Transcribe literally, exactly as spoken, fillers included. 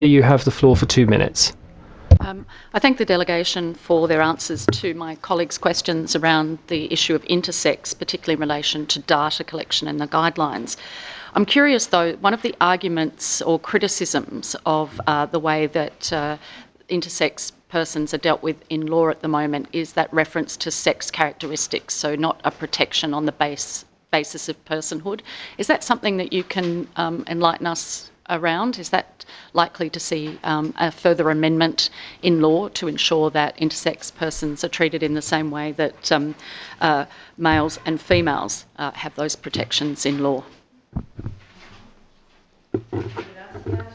You have the floor for two minutes. Um, I thank the delegation for their answers to my colleagues' questions around the issue of intersex, particularly in relation to data collection and the guidelines. I'm curious though, one of the arguments or criticisms of uh, the way that uh, intersex persons are dealt with in law at the moment is that reference to sex characteristics, so not a protection on the base, basis of personhood. Is that something that you can um, enlighten us around? Is that likely to see um, a further amendment in law to ensure that intersex persons are treated in the same way that um, uh, males and females uh, have those protections in law?